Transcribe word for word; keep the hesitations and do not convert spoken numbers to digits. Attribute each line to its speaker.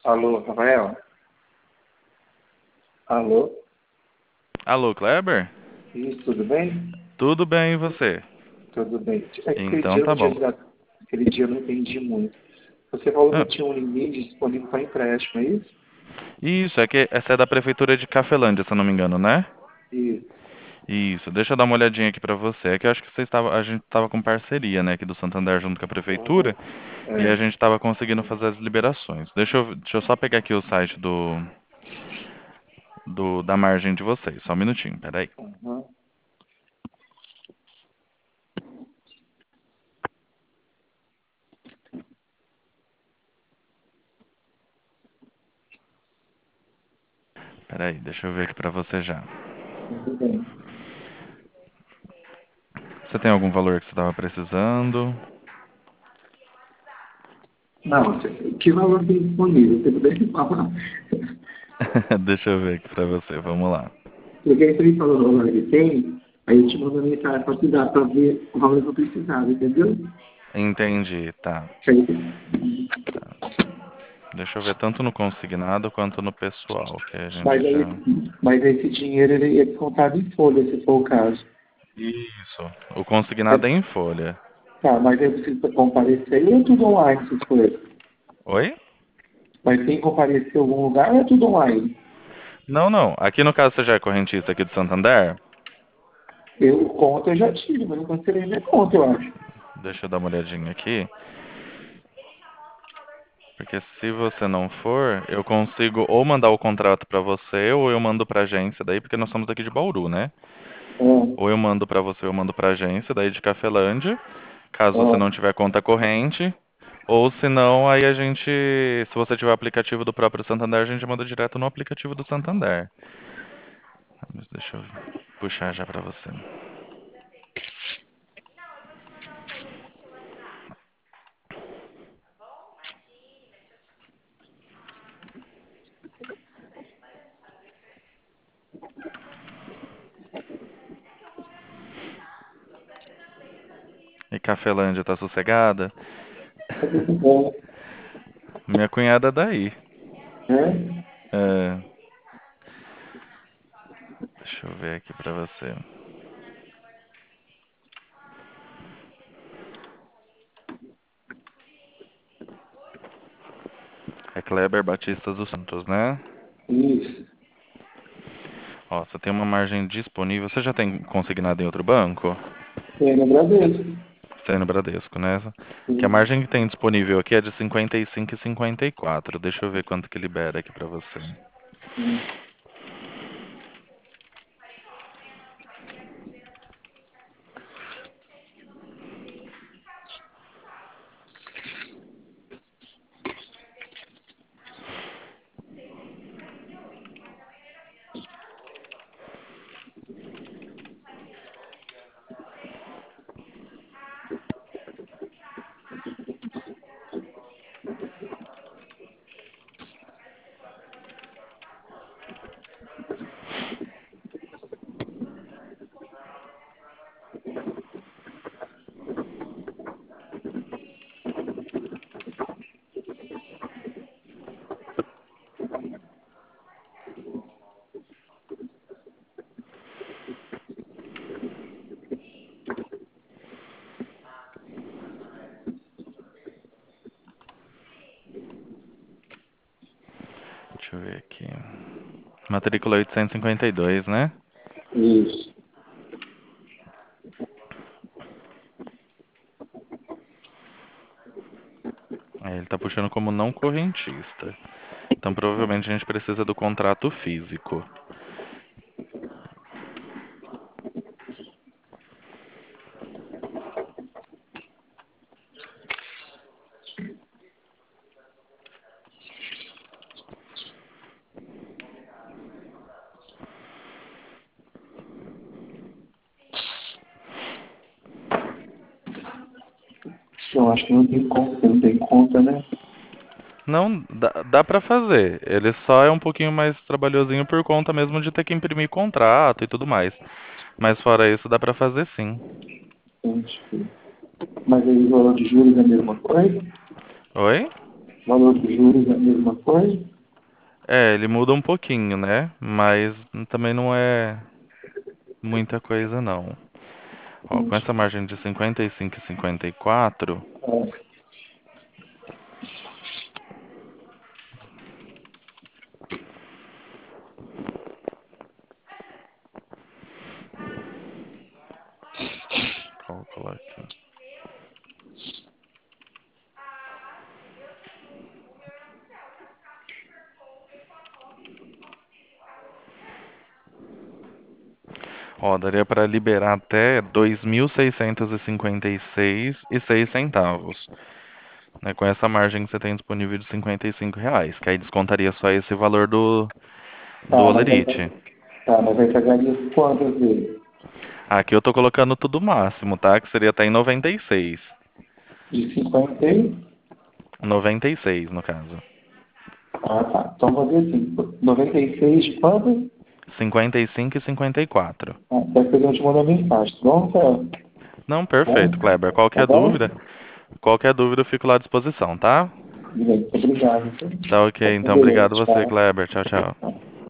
Speaker 1: Alô, Rafael? Alô?
Speaker 2: Alô, Kleber?
Speaker 1: Isso, tudo bem?
Speaker 2: Tudo bem, e você?
Speaker 1: Tudo bem. É que aquele
Speaker 2: Então
Speaker 1: dia eu
Speaker 2: tá
Speaker 1: não tinha
Speaker 2: bom.
Speaker 1: ligado. Aquele dia eu não entendi muito. Você falou
Speaker 2: Ah,
Speaker 1: que tinha um limite disponível para empréstimo, é isso?
Speaker 2: isso, é que essa é da prefeitura de Cafelândia, se eu não me engano, né?
Speaker 1: Isso.
Speaker 2: Isso, deixa eu dar uma olhadinha aqui pra você. É que eu acho que você estava, a gente estava com parceria, né, aqui do Santander junto com a prefeitura,
Speaker 1: Aham.
Speaker 2: e a
Speaker 1: É.
Speaker 2: gente estava conseguindo fazer as liberações. Deixa eu, deixa eu só pegar aqui o site do, do da margem de vocês. Só um minutinho, peraí.
Speaker 1: Aham.
Speaker 2: Peraí, deixa eu ver aqui pra você já.
Speaker 1: Tudo bem.
Speaker 2: Você tem algum valor que você estava precisando?
Speaker 1: Não, você- que valor tem disponível? Você puder falar?
Speaker 2: Deixa eu ver aqui pra você, vamos lá.
Speaker 1: Porque aí você me falou o valor que tem, aí eu te mando a mensagem para te dar, para ver o valor que eu precisava, entendeu?
Speaker 2: Entendi, tá.
Speaker 1: Que aí-
Speaker 2: Deixa eu ver tanto no consignado quanto no pessoal, que a gente
Speaker 1: Mas aí,
Speaker 2: já.
Speaker 1: mas esse dinheiro ele é descontado em folha, se for o caso.
Speaker 2: Isso. O consignado é em folha.
Speaker 1: Tá, mas eu preciso comparecer ou é tudo online essas coisas?
Speaker 2: Oi?
Speaker 1: Mas tem que comparecer em algum lugar ou é tudo online?
Speaker 2: Não, não. Aqui no caso você já é correntista aqui do Santander?
Speaker 1: Eu, conta eu já tive, mas não cancelei minha conta, eu acho.
Speaker 2: Deixa eu dar uma olhadinha aqui. Porque se você não for, eu consigo ou mandar o contrato pra você, ou eu mando pra agência daí, porque nós somos daqui de Bauru, né?
Speaker 1: É,
Speaker 2: Ou eu mando pra você, ou eu mando pra agência daí de Cafelândia, caso você não
Speaker 1: é,
Speaker 2: tiver conta corrente. Ou se não, aí a gente, se você tiver o aplicativo do próprio Santander, a gente manda direto no aplicativo do Santander. Mas deixa eu puxar já pra você. E Cafelândia tá sossegada?
Speaker 1: tá tudo bom.
Speaker 2: Minha cunhada é daí.
Speaker 1: É?
Speaker 2: É, deixa eu ver aqui pra você. É Kleber Batista dos Santos, né?
Speaker 1: Isso.
Speaker 2: Ó, você tem uma margem disponível. Você já tem consignado em outro banco?
Speaker 1: Tem no Bradesco.
Speaker 2: Tem no Bradesco, né? Que a
Speaker 1: Sim.
Speaker 2: margem que tem disponível aqui é de cinquenta e cinco e cinquenta e quatro. Deixa eu ver quanto que libera aqui pra você.
Speaker 1: Sim.
Speaker 2: Deixa eu ver aqui. Matrícula oitocentos e cinquenta e dois, né?
Speaker 1: Isso.
Speaker 2: Aí ele tá puxando como não correntista. Então provavelmente a gente precisa do contrato físico.
Speaker 1: Eu acho que não tem conta, não tem conta, né?
Speaker 2: Não, dá, dá para fazer. Ele só é um pouquinho mais trabalhosinho por conta mesmo de ter que imprimir contrato e tudo mais. Mas fora isso, dá para fazer sim.
Speaker 1: Gente, mas aí o valor de juros é a mesma coisa?
Speaker 2: Oi?
Speaker 1: valor dos juros é a mesma coisa?
Speaker 2: É, ele muda um pouquinho, né? Mas também não é muita coisa, não. Ó, com essa
Speaker 1: Entendi.
Speaker 2: margem de cinquenta e cinco e cinquenta e quatro,
Speaker 1: É,
Speaker 2: calcular aqui. Ó, daria para liberar até dois mil seiscentos e cinquenta e seis e seis centavos, né? Com essa margem que você tem disponível de cinquenta e cinco reais, que aí descontaria só esse valor do, do
Speaker 1: tá, mas aí,
Speaker 2: Olerite.
Speaker 1: tá, mas aí pagaria quantas vezes?
Speaker 2: Aqui eu tô colocando tudo máximo, tá? Que seria até em noventa e seis.
Speaker 1: De cinquenta e...
Speaker 2: noventa e seis, no caso.
Speaker 1: Ah, tá. Então vou fazer assim, noventa e seis quantas?
Speaker 2: cinquenta e cinco e cinquenta e quatro.
Speaker 1: Ah, depois eu te mando a mensagem, tá bom, Théo?
Speaker 2: Não,
Speaker 1: Tá
Speaker 2: perfeito,
Speaker 1: bom?
Speaker 2: Kleber.
Speaker 1: Tá
Speaker 2: Qualquer
Speaker 1: bom?
Speaker 2: dúvida, qualquer dúvida eu fico lá à disposição, tá?
Speaker 1: Muito obrigado.
Speaker 2: Tá ok,
Speaker 1: Tá com
Speaker 2: então
Speaker 1: Deus.
Speaker 2: obrigado você,
Speaker 1: Tchau.
Speaker 2: Kleber. Tchau, tchau.